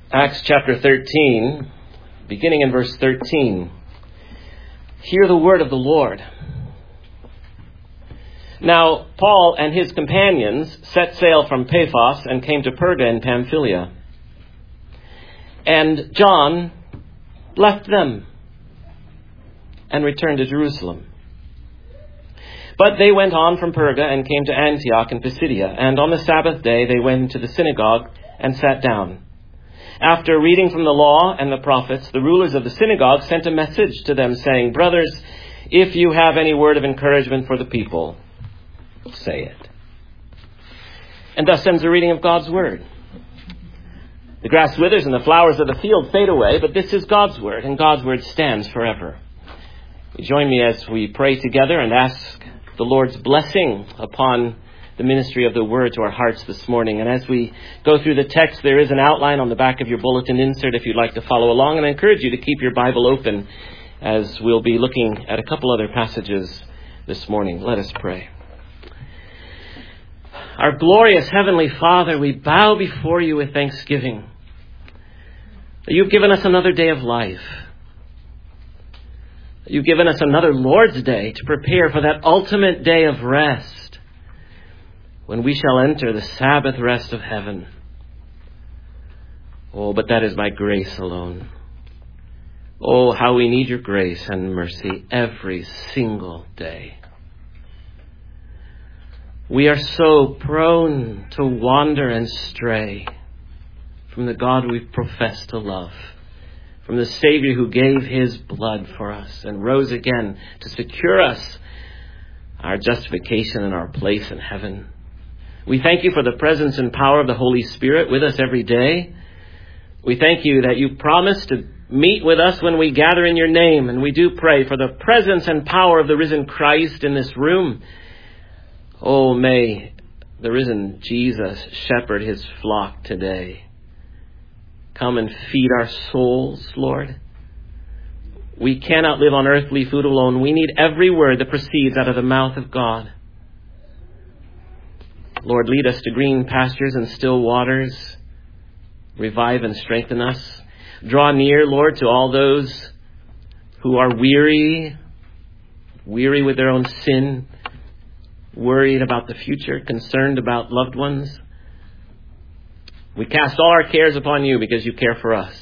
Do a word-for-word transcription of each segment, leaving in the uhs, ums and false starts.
Acts chapter thirteen, beginning in verse thirteen. Hear the word of the Lord. Now Paul and his companions set sail from Paphos and came to Perga in Pamphylia. And John left them and returned to Jerusalem. But they went on from Perga and came to Antioch in Pisidia. And on the Sabbath day they went into the synagogue and sat down. After reading from the law and the prophets, the rulers of the synagogue sent a message to them saying, "Brothers, if you have any word of encouragement for the people, say it." And thus ends the reading of God's word. The grass withers and the flowers of the field fade away, but this is God's word, and God's word stands forever. Join me as we pray together and ask the Lord's blessing upon the ministry of the word to our hearts this morning. And as we go through the text, there is an outline on the back of your bulletin insert if you'd like to follow along. And I encourage you to keep your Bible open as we'll be looking at a couple other passages this morning. Let us pray. Our glorious Heavenly Father, we bow before you with thanksgiving. You've given us another day of life. You've given us another Lord's Day to prepare for that ultimate day of rest, when we shall enter the Sabbath rest of heaven. Oh, but that is by grace alone. Oh, how we need your grace and mercy every single day. We are so prone to wander and stray from the God we profess to love, from the Savior who gave his blood for us and rose again to secure us our justification and our place in heaven. We thank you for the presence and power of the Holy Spirit with us every day. We thank you that you promised to meet with us when we gather in your name. And we do pray for the presence and power of the risen Christ in this room. Oh, may the risen Jesus shepherd his flock today. Come and feed our souls, Lord. We cannot live on earthly food alone. We need every word that proceeds out of the mouth of God. Lord, lead us to green pastures and still waters. Revive and strengthen us. Draw near, Lord, to all those who are weary, weary with their own sin, worried about the future, concerned about loved ones. We cast all our cares upon you because you care for us.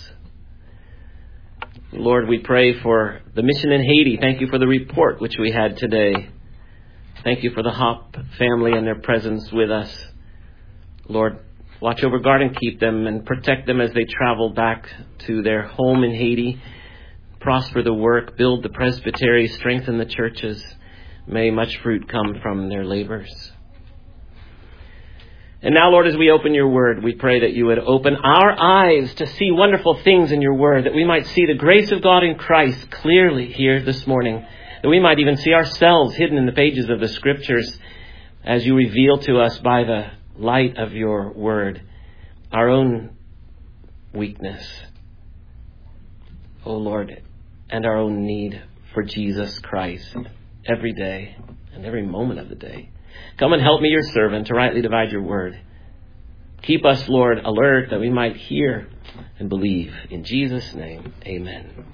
Lord, we pray for the mission in Haiti. Thank you for the report which we had today. Thank you for the Hop family and their presence with us. Lord, watch over, guard, and keep them and protect them as they travel back to their home in Haiti. Prosper the work, build the presbytery, strengthen the churches. May much fruit come from their labors. And now, Lord, as we open your word, we pray that you would open our eyes to see wonderful things in your word, that we might see the grace of God in Christ clearly here this morning. That we might even see ourselves hidden in the pages of the Scriptures as you reveal to us by the light of your word our own weakness, oh Lord, and our own need for Jesus Christ every day and every moment of the day. Come and help me, your servant, to rightly divide your word. Keep us, Lord, alert that we might hear and believe. In Jesus' name, amen.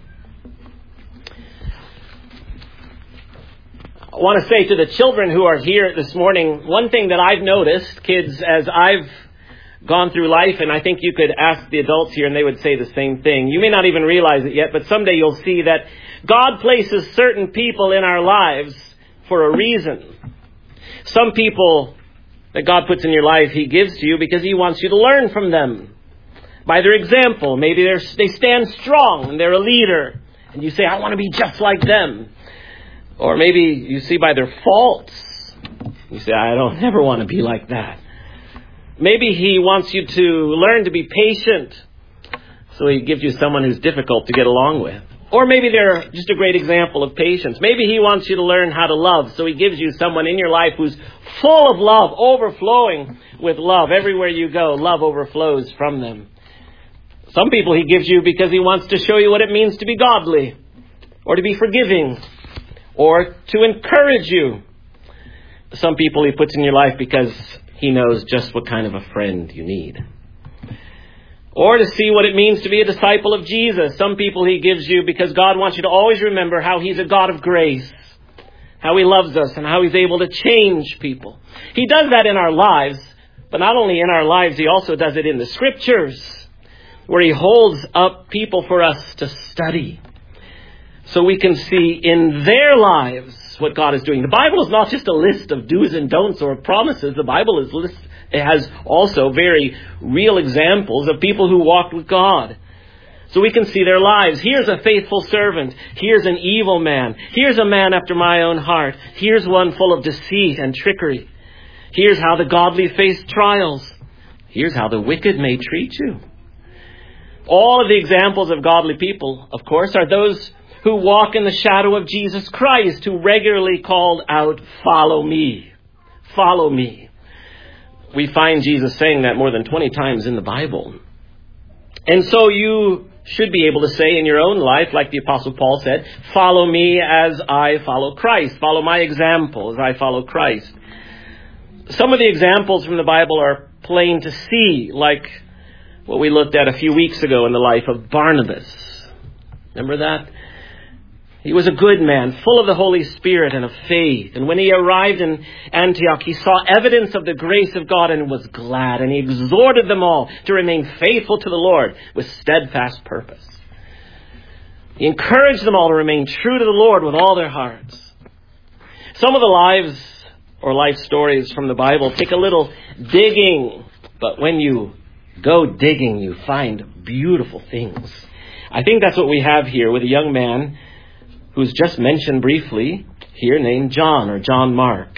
I want to say to the children who are here this morning, one thing that I've noticed, kids, as I've gone through life, and I think you could ask the adults here and they would say the same thing. You may not even realize it yet, but someday you'll see that God places certain people in our lives for a reason. Some people that God puts in your life, he gives to you because he wants you to learn from them. By their example, maybe they're, they stand strong and they're a leader. And you say, I want to be just like them. Or maybe you see by their faults, you say, I don't ever want to be like that. Maybe he wants you to learn to be patient, so he gives you someone who's difficult to get along with. Or maybe they're just a great example of patience. Maybe he wants you to learn how to love, so he gives you someone in your life who's full of love, overflowing with love. Everywhere you go, love overflows from them. Some people he gives you because he wants to show you what it means to be godly, or to be forgiving, or to encourage you. Some people he puts in your life because he knows just what kind of a friend you need. Or to see what it means to be a disciple of Jesus. Some people he gives you because God wants you to always remember how he's a God of grace, how he loves us, and how he's able to change people. He does that in our lives, but not only in our lives, he also does it in the Scriptures, where he holds up people for us to study, so we can see in their lives what God is doing. The Bible is not just a list of do's and don'ts or promises. The Bible is list, it has also very real examples of people who walked with God. So we can see their lives. Here's a faithful servant. Here's an evil man. Here's a man after my own heart. Here's one full of deceit and trickery. Here's how the godly face trials. Here's how the wicked may treat you. All of the examples of godly people, of course, are those who walk in the shadow of Jesus Christ, who regularly called out, "Follow me, follow me." We find Jesus saying that more than twenty times in the Bible. And so you should be able to say in your own life, like the Apostle Paul said, "Follow me as I follow Christ. Follow my example as I follow Christ." Some of the examples from the Bible are plain to see, like what we looked at a few weeks ago in the life of Barnabas. Remember that? He was a good man, full of the Holy Spirit and of faith. And when he arrived in Antioch, he saw evidence of the grace of God and was glad. And he exhorted them all to remain faithful to the Lord with steadfast purpose. He encouraged them all to remain true to the Lord with all their hearts. Some of the lives or life stories from the Bible take a little digging. But when you go digging, you find beautiful things. I think that's what we have here with a young man who's just mentioned briefly here, named John, or John Mark.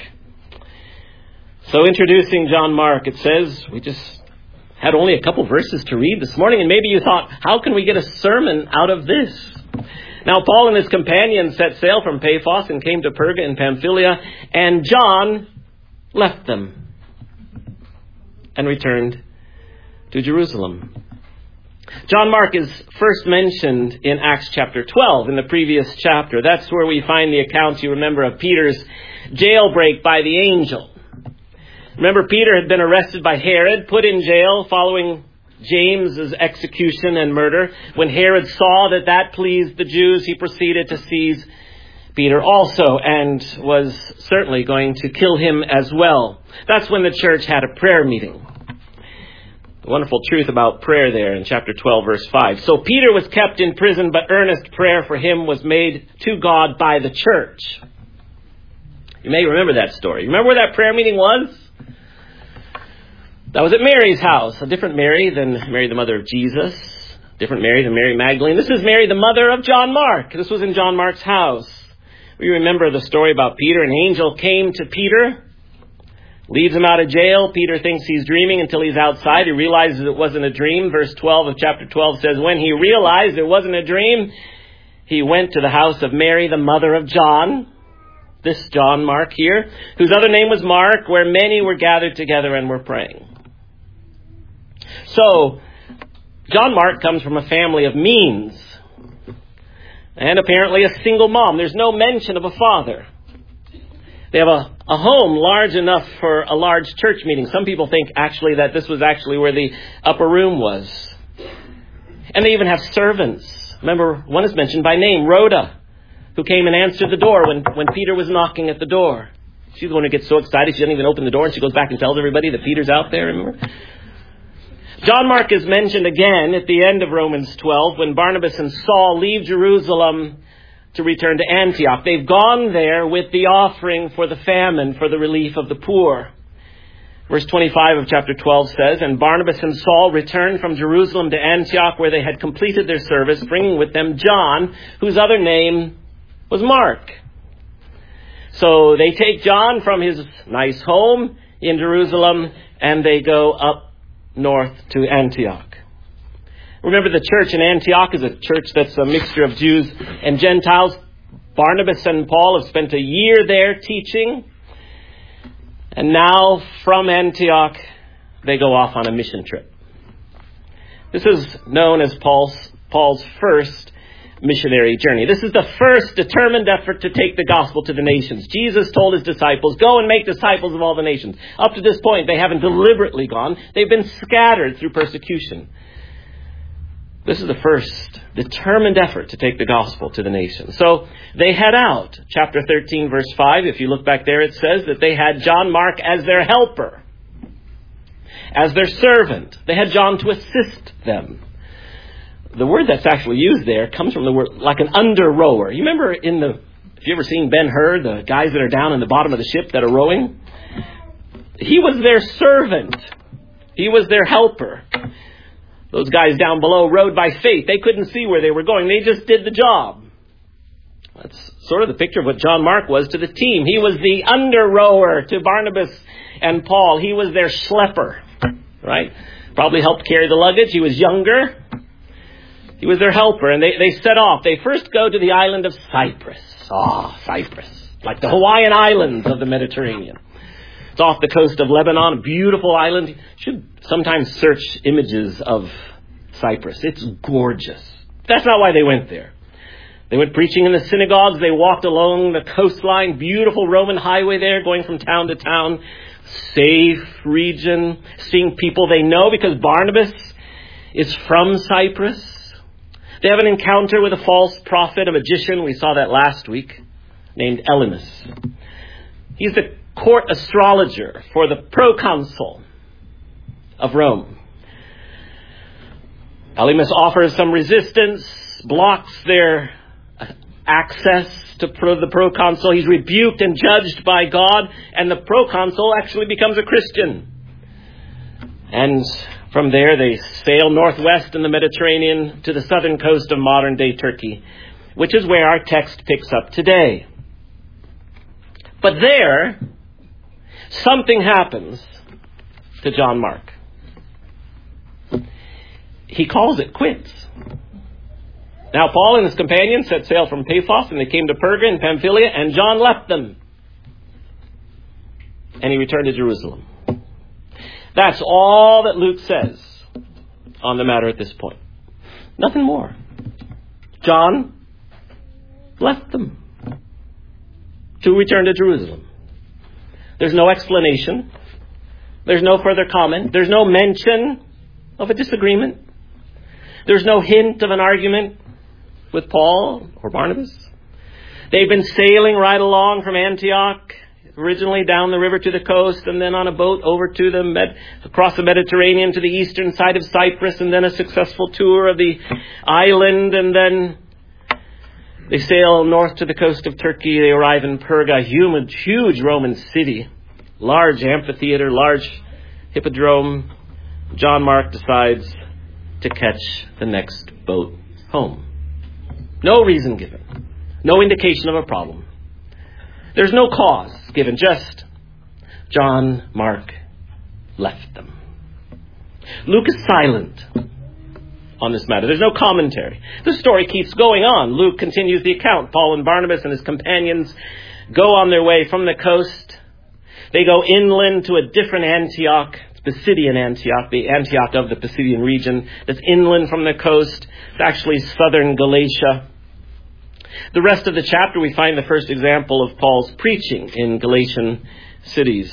So introducing John Mark, it says, we just had only a couple verses to read this morning, and maybe you thought, how can we get a sermon out of this? Now, Paul and his companions set sail from Paphos and came to Perga in Pamphylia, and John left them and returned to Jerusalem. John Mark is first mentioned in Acts chapter twelve, in the previous chapter. That's where we find the accounts, you remember, of Peter's jailbreak by the angel. Remember, Peter had been arrested by Herod, put in jail following James's execution and murder. When Herod saw that that pleased the Jews, he proceeded to seize Peter also, and was certainly going to kill him as well. That's when the church had a prayer meeting. The wonderful truth about prayer there in chapter twelve, verse five. So Peter was kept in prison, but earnest prayer for him was made to God by the church. You may remember that story. Remember where that prayer meeting was? That was at Mary's house. A different Mary than Mary, the mother of Jesus. Different Mary than Mary Magdalene. This is Mary, the mother of John Mark. This was in John Mark's house. We remember the story about Peter. An angel came to Peter, leads him out of jail. Peter thinks he's dreaming until he's outside. He realizes it wasn't a dream. Verse twelve of chapter twelve says, when he realized it wasn't a dream, he went to the house of Mary, the mother of John. This John Mark here, whose other name was Mark, where many were gathered together and were praying. So, John Mark comes from a family of means. And apparently a single mom. There's no mention of a father. They have a, a home large enough for a large church meeting. Some people think actually that this was actually where the upper room was. And they even have servants. Remember, one is mentioned by name, Rhoda, who came and answered the door when, when Peter was knocking at the door. She's the one who gets so excited she doesn't even open the door, and she goes back and tells everybody that Peter's out there, remember? John Mark is mentioned again at the end of Romans twelve when Barnabas and Saul leave Jerusalem to return to Antioch. They've gone there with the offering for the famine, for the relief of the poor. Verse twenty-five of chapter twelve says, and Barnabas and Saul returned from Jerusalem to Antioch, where they had completed their service, bringing with them John, whose other name was Mark. So they take John from his nice home in Jerusalem, and they go up north to Antioch. Remember, the church in Antioch is a church that's a mixture of Jews and Gentiles. Barnabas and Paul have spent a year there teaching. And now from Antioch, they go off on a mission trip. This is known as Paul's, Paul's first missionary journey. This is the first determined effort to take the gospel to the nations. Jesus told his disciples, go and make disciples of all the nations. Up to this point, they haven't deliberately gone. They've been scattered through persecution. This is the first determined effort to take the gospel to the nation. So they head out. Chapter thirteen, verse five, if you look back there, it says that they had John Mark as their helper, as their servant. They had John to assist them. The word that's actually used there comes from the word like an under rower. You remember in the, if you ever seen Ben-Hur, the guys that are down in the bottom of the ship that are rowing? He was their servant. He was their helper. Those guys down below rowed by faith. They couldn't see where they were going. They just did the job. That's sort of the picture of what John Mark was to the team. He was the under rower to Barnabas and Paul. He was their schlepper, right? Probably helped carry the luggage. He was younger. He was their helper, and they, they set off. They first go to the island of Cyprus. Ah, oh, Cyprus. Like the Hawaiian Islands of the Mediterranean. It's off the coast of Lebanon, a beautiful island. You should sometimes search images of Cyprus. It's gorgeous. That's not why they went there. They went preaching in the synagogues. They walked along the coastline. Beautiful Roman highway there, going from town to town. Safe region. Seeing people they know because Barnabas is from Cyprus. They have an encounter with a false prophet, a magician. We saw that last week, named Elymas. He's the court astrologer for the proconsul of Rome. Elymas offers some resistance, blocks their access to the proconsul. He's rebuked and judged by God, and the proconsul actually becomes a Christian. And from there they sail northwest in the Mediterranean to the southern coast of modern-day Turkey, which is where our text picks up today. But there, something happens to John Mark. He calls it quits. Now Paul and his companions set sail from Paphos, and they came to Perga in Pamphylia, and John left them. And he returned to Jerusalem. That's all that Luke says on the matter at this point. Nothing more. John left them to return to Jerusalem. There's no explanation. There's no further comment. There's no mention of a disagreement. There's no hint of an argument with Paul or Barnabas. They've been sailing right along from Antioch, originally down the river to the coast, and then on a boat over to the Med- across the Mediterranean to the eastern side of Cyprus, and then a successful tour of the island, and then they sail north to the coast of Turkey. They arrive in Perga, a huge, huge Roman city, large amphitheater, large hippodrome. John Mark decides to catch the next boat home. No reason given. No indication of a problem. There's no cause given, just John Mark left them. Luke is silent on this matter. There's no commentary. The story keeps going on. Luke continues the account. Paul and Barnabas and his companions go on their way from the coast. They go inland to a different Antioch, Pisidian Antioch, the Antioch of the Pisidian region that's inland from the coast. It's actually southern Galatia. The rest of the chapter, we find the first example of Paul's preaching in Galatian cities.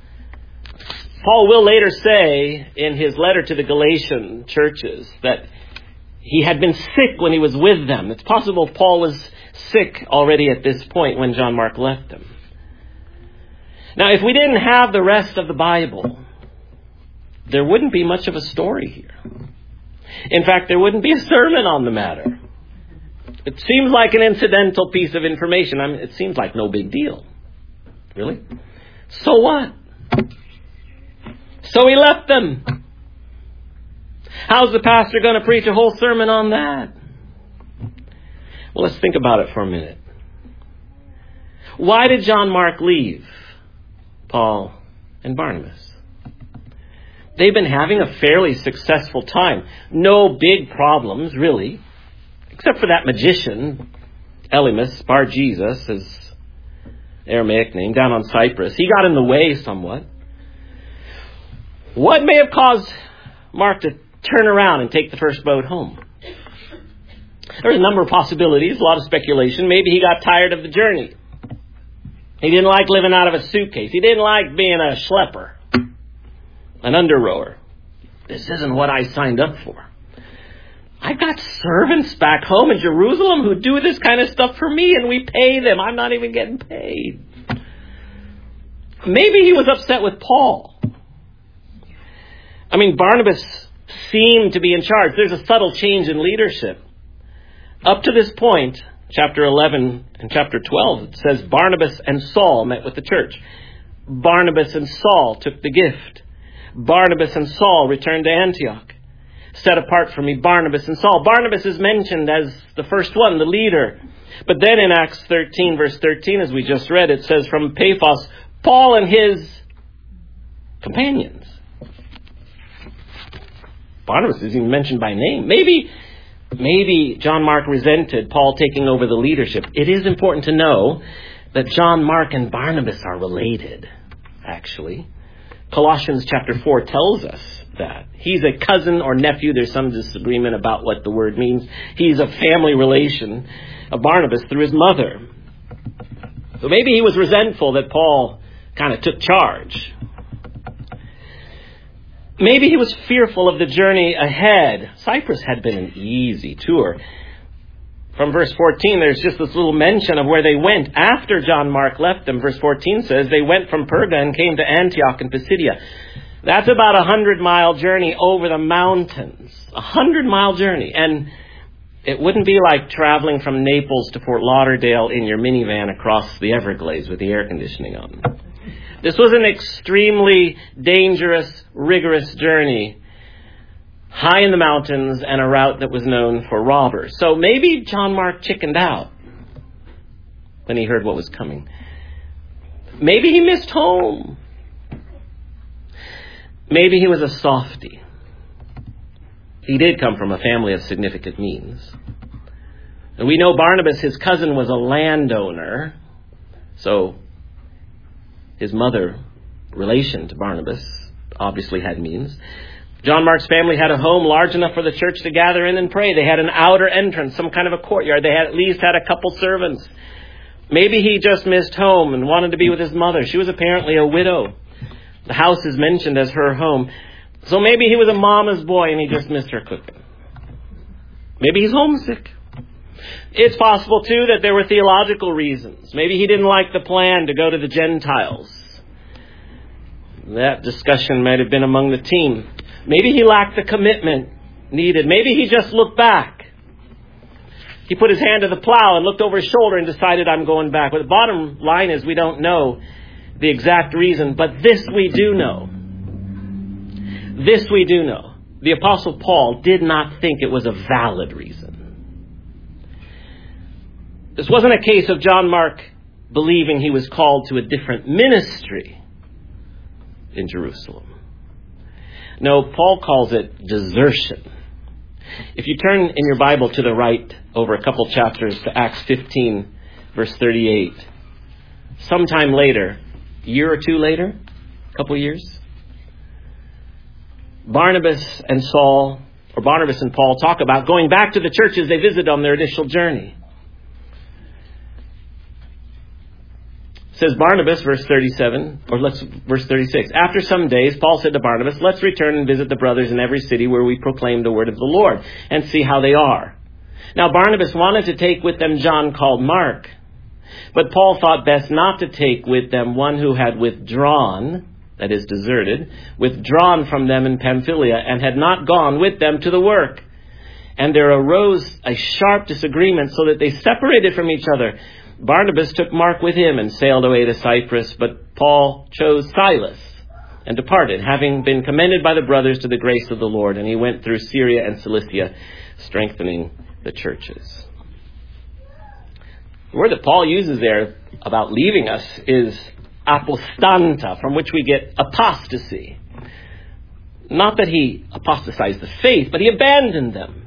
Paul will later say in his letter to the Galatian churches that he had been sick when he was with them. It's possible Paul was sick already at this point when John Mark left them. Now, if we didn't have the rest of the Bible, there wouldn't be much of a story here. In fact, there wouldn't be a sermon on the matter. It seems like an incidental piece of information. I mean, it seems like no big deal. Really? So what? So he left them. How's the pastor going to preach a whole sermon on that? Well, let's think about it for a minute. Why did John Mark leave Paul and Barnabas? They've been having a fairly successful time. No big problems, really. Except for that magician, Elymas, Bar Jesus, his Aramaic name, down on Cyprus. He got in the way somewhat. What may have caused Mark to turn around and take the first boat home? There's a number of possibilities, a lot of speculation. Maybe he got tired of the journey. He didn't like living out of a suitcase. He didn't like being a schlepper, an under rower. This isn't what I signed up for. I I've got servants back home in Jerusalem who do this kind of stuff for me, and we pay them. I'm not even getting paid. Maybe he was upset with Paul. I mean, Barnabas seemed to be in charge. There's a subtle change in leadership. Up to this point, chapter eleven and chapter twelve, it says Barnabas and Saul met with the church. Barnabas and Saul took the gift. Barnabas and Saul returned to Antioch. Set apart for me, Barnabas and Saul. Barnabas is mentioned as the first one, the leader. But then in Acts thirteen, verse thirteen, as we just read, it says from Paphos, Paul and his companions. Barnabas isn't even mentioned by name. Maybe, maybe John Mark resented Paul taking over the leadership. It is important to know that John Mark and Barnabas are related, actually. Colossians chapter four tells us that. He's a cousin or nephew. There's some disagreement about what the word means. He's a family relation of Barnabas through his mother. So maybe he was resentful that Paul kind of took charge. Maybe he was fearful of the journey ahead. Cyprus had been an easy tour. From verse fourteen, there's just this little mention of where they went after John Mark left them. Verse fourteen says they went from Perga and came to Antioch in Pisidia. That's about a hundred-mile journey over the mountains. A hundred-mile journey. And it wouldn't be like traveling from Naples to Fort Lauderdale in your minivan across the Everglades with the air conditioning on. This was an extremely dangerous, rigorous journey, high in the mountains and a route that was known for robbers. So maybe John Mark chickened out when he heard what was coming. Maybe he missed home. Maybe he was a softy. He did come from a family of significant means. And we know Barnabas, his cousin, was a landowner. So his mother, relation to Barnabas, obviously had means. John Mark's family had a home large enough for the church to gather in and pray. They had an outer entrance, some kind of a courtyard. They had at least had a couple servants. Maybe he just missed home and wanted to be with his mother. She was apparently a widow. The house is mentioned as her home. So maybe he was a mama's boy and he just missed her cooking. Maybe he's homesick. It's possible, too, that there were theological reasons. Maybe he didn't like the plan to go to the Gentiles. That discussion might have been among the team. Maybe he lacked the commitment needed. Maybe he just looked back. He put his hand to the plow and looked over his shoulder and decided, I'm going back. But the bottom line is we don't know the exact reason, but this we do know. This we do know. The Apostle Paul did not think it was a valid reason. This wasn't a case of John Mark believing he was called to a different ministry in Jerusalem. No, Paul calls it desertion. If you turn in your Bible to the right over a couple chapters to Acts fifteen, verse thirty-eight, sometime later, a year or two later, a couple years, Barnabas and Saul, or Barnabas and Paul, talk about going back to the churches they visited on their initial journey. Says Barnabas, verse thirty-seven, or let's verse thirty-six. After some days, Paul said to Barnabas, let's return and visit the brothers in every city where we proclaim the word of the Lord and see how they are. Now Barnabas wanted to take with them John called Mark, but Paul thought best not to take with them one who had withdrawn, that is deserted, withdrawn from them in Pamphylia and had not gone with them to the work. And there arose a sharp disagreement so that they separated from each other. Barnabas took Mark with him and sailed away to Cyprus, but Paul chose Silas and departed, having been commended by the brothers to the grace of the Lord. And he went through Syria and Cilicia, strengthening the churches. The word that Paul uses there about leaving us is apostanta, from which we get apostasy. Not that he apostatized the faith, but he abandoned them.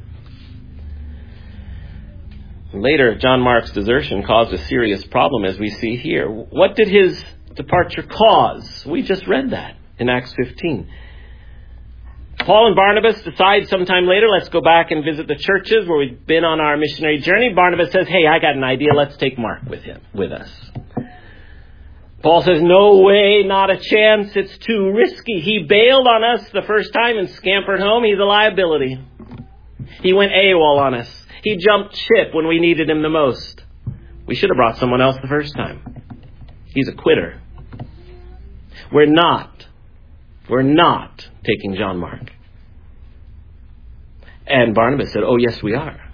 Later, John Mark's desertion caused a serious problem, as we see here. What did his departure cause? We just read that in Acts fifteen. Paul and Barnabas decide sometime later, let's go back and visit the churches where we've been on our missionary journey. Barnabas says, hey, I got an idea. Let's take Mark with him, with us. Paul says, no way, not a chance. It's too risky. He bailed on us the first time and scampered home. He's a liability. He went AWOL on us. He jumped ship when we needed him the most. We should have brought someone else the first time. He's a quitter. We're not. We're not taking John Mark. And Barnabas said, oh, yes, we are.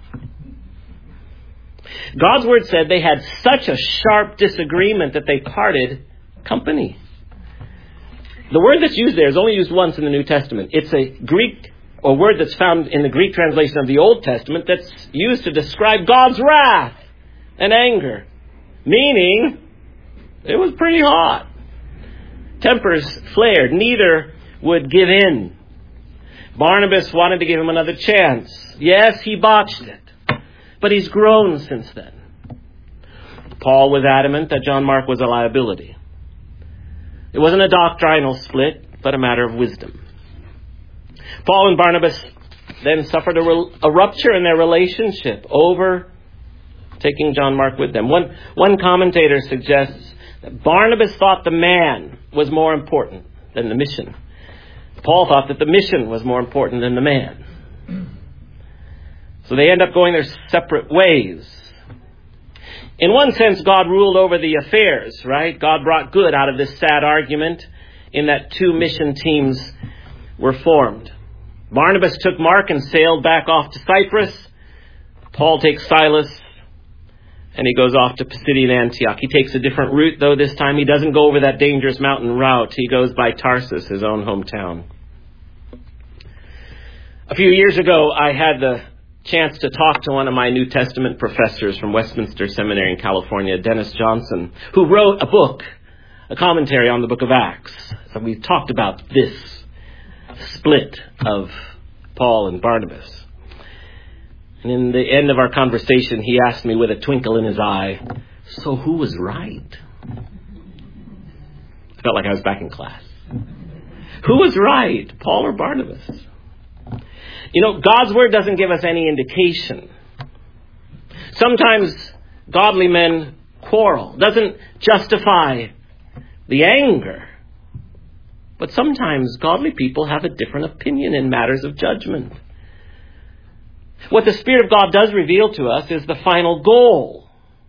God's word said they had such a sharp disagreement that they parted company. The word that's used there is only used once in the New Testament. It's a Greek, or word that's found in the Greek translation of the Old Testament that's used to describe God's wrath and anger. Meaning, it was pretty hot. Tempers flared. Neither would give in. Barnabas wanted to give him another chance. Yes, he botched it. But he's grown since then. Paul was adamant that John Mark was a liability. It wasn't a doctrinal split, but a matter of wisdom. Paul and Barnabas then suffered a, re- a rupture in their relationship over taking John Mark with them. One, one commentator suggests that Barnabas thought the man was more important than the mission. Paul thought that the mission was more important than the man. So they end up going their separate ways. In one sense, God ruled over the affairs, right? God brought good out of this sad argument in that two mission teams were formed. Barnabas took Mark and sailed back off to Cyprus. Paul takes Silas and he goes off to Pisidian Antioch. He takes a different route, though this time he doesn't go over that dangerous mountain route. He goes by Tarsus, his own hometown. A few years ago, I had the chance to talk to one of my New Testament professors from Westminster Seminary in California, Dennis Johnson, who wrote a book, a commentary on the book of Acts. So we talked about this split of Paul and Barnabas. And in the end of our conversation, he asked me with a twinkle in his eye, so who was right? I felt like I was back in class. Who was right, Paul or Barnabas? You know, God's word doesn't give us any indication. Sometimes godly men quarrel. Doesn't justify the anger. But sometimes godly people have a different opinion in matters of judgment. What the Spirit of God does reveal to us is the final goal,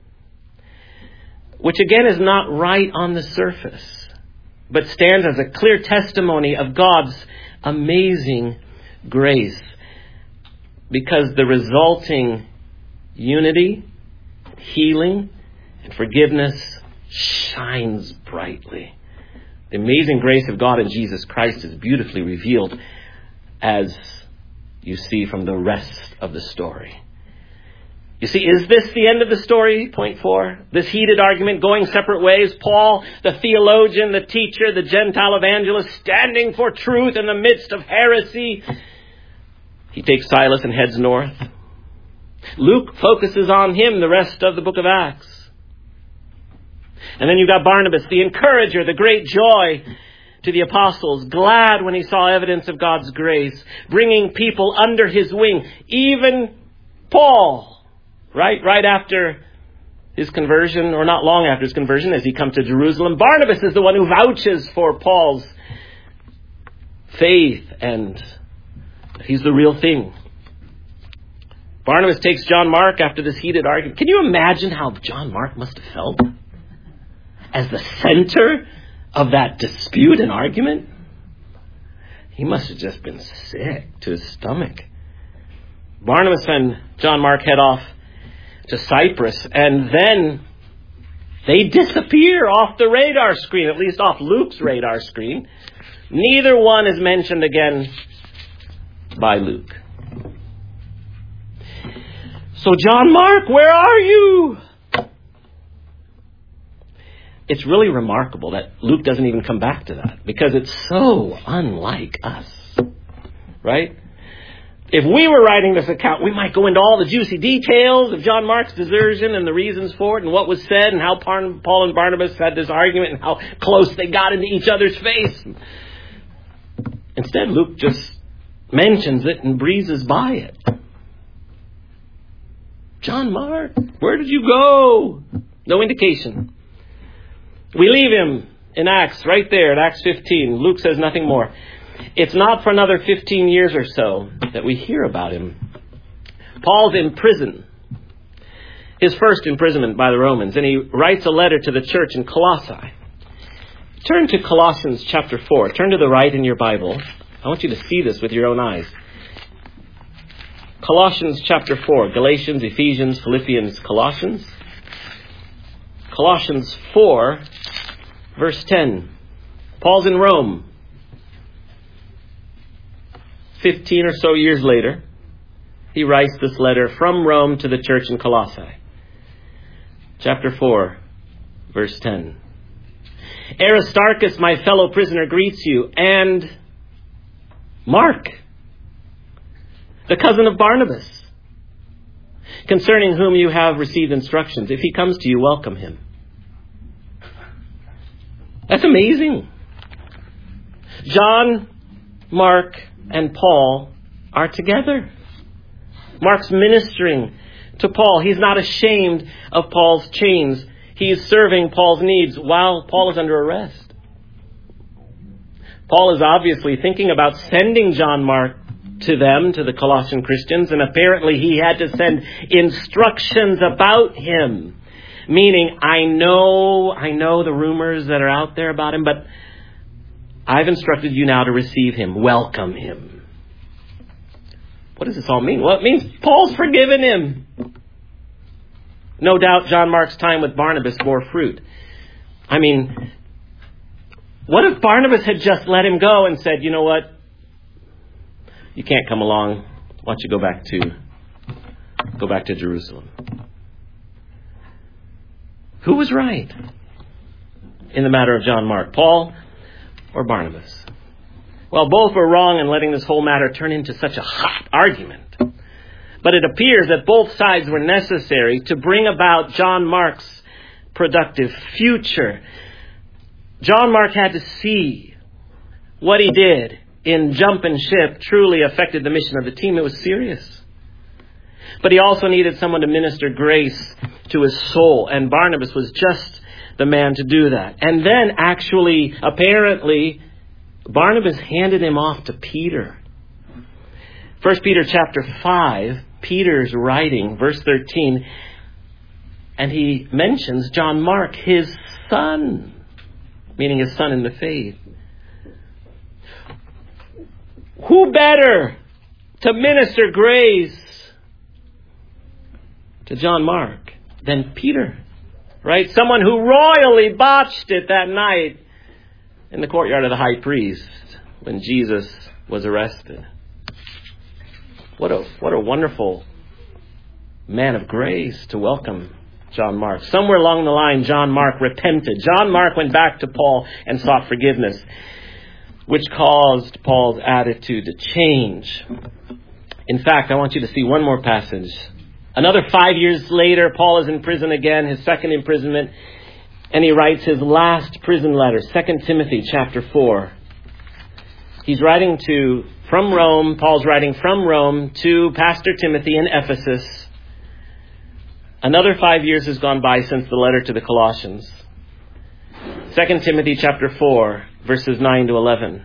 which again is not right on the surface, but stands as a clear testimony of God's amazing grace. Because the resulting unity, healing, and forgiveness shines brightly. The amazing grace of God in Jesus Christ is beautifully revealed, as you see from the rest of the story. You see, is this the end of the story? Point four. This heated argument going separate ways. Paul, the theologian, the teacher, the Gentile evangelist, standing for truth in the midst of heresy. He takes Silas and heads north. Luke focuses on him the rest of the book of Acts. And then you've got Barnabas, the encourager, the great joy to the apostles, glad when he saw evidence of God's grace, bringing people under his wing. Even Paul, right? Right after his conversion, or not long after his conversion, as he comes to Jerusalem, Barnabas is the one who vouches for Paul's faith, and he's the real thing. Barnabas takes John Mark after this heated argument. Can you imagine how John Mark must have felt as the center of that dispute and argument? He must have just been sick to his stomach. Barnabas and John Mark head off to Cyprus, and then they disappear off the radar screen, at least off Luke's radar screen. Neither one is mentioned again by Luke. So, John Mark, where are you? It's really remarkable that Luke doesn't even come back to that, because it's so unlike us, right? If we were writing this account, we might go into all the juicy details of John Mark's desertion and the reasons for it and what was said and how Paul and Barnabas had this argument and how close they got into each other's face. Instead, Luke just mentions it and breezes by it. John Mark, where did you go? No indication. We leave him in Acts, right there at Acts fifteen. Luke says nothing more. It's not for another fifteen years or so that we hear about him. Paul's in prison. His first imprisonment by the Romans. And he writes a letter to the church in Colossae. Turn to Colossians chapter four. Turn to the right in your Bible. I want you to see this with your own eyes. Colossians chapter four. Galatians, Ephesians, Philippians, Colossians. Colossians four, verse ten. Paul's in Rome. Fifteen or so years later, he writes this letter from Rome to the church in Colossae. Chapter four, verse ten. Aristarchus, my fellow prisoner, greets you, and Mark, the cousin of Barnabas, concerning whom you have received instructions. If he comes to you, welcome him. That's amazing. John, Mark, and Paul are together. Mark's ministering to Paul. He's not ashamed of Paul's chains. He's serving Paul's needs while Paul is under arrest. Paul is obviously thinking about sending John Mark to them, to the Colossian Christians, and apparently he had to send instructions about him. Meaning, I know, I know the rumors that are out there about him, but I've instructed you now to receive him, welcome him. What does this all mean? Well, it means Paul's forgiven him. No doubt John Mark's time with Barnabas bore fruit. I mean, what if Barnabas had just let him go and said, you know what? You can't come along. Why don't you go back to go back to Jerusalem? Who was right in the matter of John Mark, Paul or Barnabas? Well, both were wrong in letting this whole matter turn into such a hot argument. But it appears that both sides were necessary to bring about John Mark's productive future. John Mark had to see what he did in jumping ship truly affected the mission of the team. It was serious. But he also needed someone to minister grace to his soul. And Barnabas was just the man to do that. And then actually, apparently, Barnabas handed him off to Peter. First Peter chapter five, Peter's writing, verse thirteen, and he mentions John Mark, his son, meaning his son in the faith. Who better to minister grace to John Mark than Peter? Right? Someone who royally botched it that night in the courtyard of the high priest when Jesus was arrested. What a what a wonderful man of grace to welcome John Mark. Somewhere along the line, John Mark repented. John Mark went back to Paul and sought forgiveness, which caused Paul's attitude to change. In fact, I want you to see one more passage. Another five years later, Paul is in prison again, his second imprisonment, and he writes his last prison letter, Second Timothy chapter four. He's writing to, from Rome, Paul's writing from Rome to Pastor Timothy in Ephesus. Another five years has gone by since the letter to the Colossians. Second Timothy chapter four, verses nine to eleven.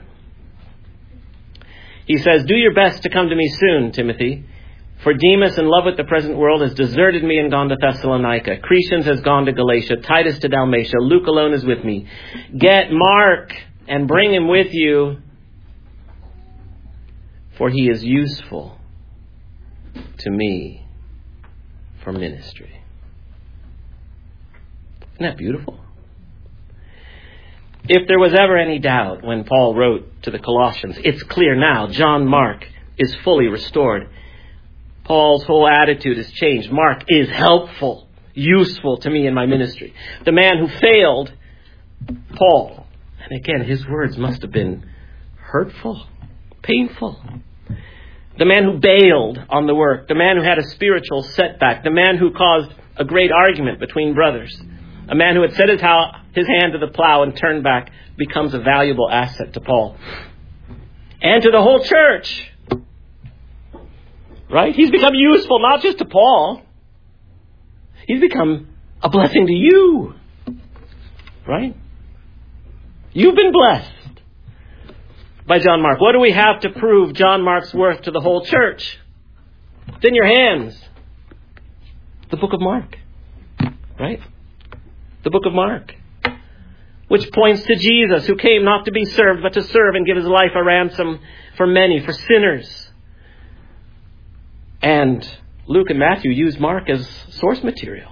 He says, "Do your best to come to me soon, Timothy. For Demas, in love with the present world, has deserted me and gone to Thessalonica. Crescens has gone to Galatia, Titus to Dalmatia. Luke alone is with me. Get Mark and bring him with you, for he is useful to me for ministry." Isn't that beautiful? If there was ever any doubt when Paul wrote to the Colossians, it's clear now. John Mark is fully restored. Paul's whole attitude has changed. Mark is helpful, useful to me in my ministry. The man who failed, Paul. And again, his words must have been hurtful, painful. The man who bailed on the work. The man who had a spiritual setback. The man who caused a great argument between brothers. A man who had set his, how, his hand to the plow and turned back becomes a valuable asset to Paul. And to the whole church. Right? He's become useful not just to Paul. He's become a blessing to you. Right? You've been blessed by John Mark. What do we have to prove John Mark's worth to the whole church? It's in your hands. The book of Mark. Right? The book of Mark. Which points to Jesus, who came not to be served, but to serve and give his life a ransom for many, for sinners. And Luke and Matthew use Mark as source material.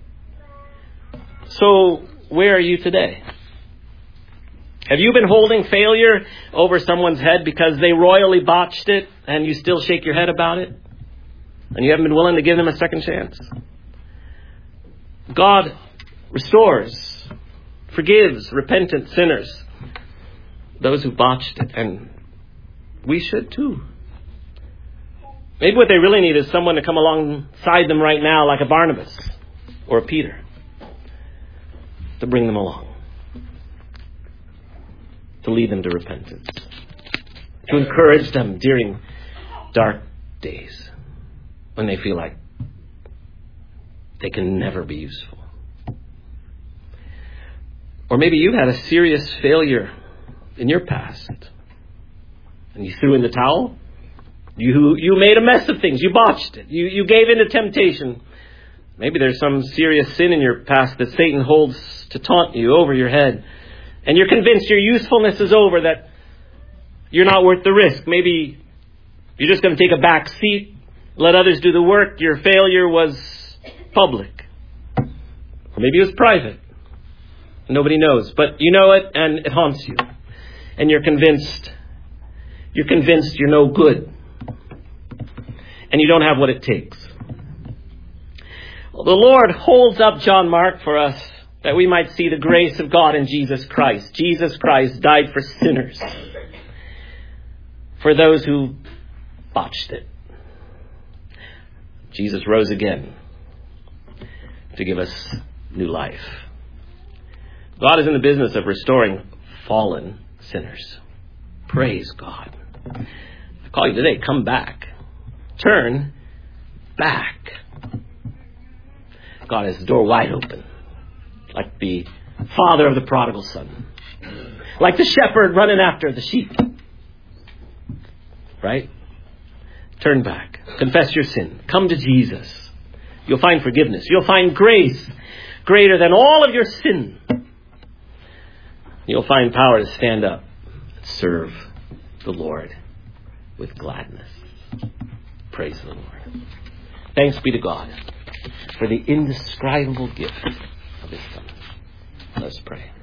So, where are you today? Have you been holding failure over someone's head because they royally botched it and you still shake your head about it? And you haven't been willing to give them a second chance? God restores, forgives repentant sinners, those who botched it, and we should too. Maybe what they really need is someone to come alongside them right now, like a Barnabas or a Peter, to bring them along, to lead them to repentance, to encourage them during dark days when they feel like they can never be useful. Or maybe you had a serious failure in your past and you threw in the towel. You you made a mess of things. You botched it. You, you gave in to temptation. Maybe there's some serious sin in your past that Satan holds to taunt you over your head. And you're convinced your usefulness is over, that you're not worth the risk. Maybe you're just going to take a back seat, let others do the work. Your failure was public. Or maybe it was private. Nobody knows. But you know it, and it haunts you. And you're convinced, you're convinced you're no good. And you don't have what it takes. Well, the Lord holds up John Mark for us, that we might see the grace of God in Jesus Christ. Jesus Christ died for sinners, for those who botched it. Jesus rose again to give us new life. God is in the business of restoring fallen sinners. Praise God. I call you today, come back. Turn back. God has the door wide open, like the father of the prodigal son, like the shepherd running after the sheep. Right? Turn back. Confess your sin. Come to Jesus. You'll find forgiveness. You'll find grace greater than all of your sin. You'll find power to stand up and serve the Lord with gladness. Praise the Lord. Thanks be to God for the indescribable gift of His Son. Let's pray.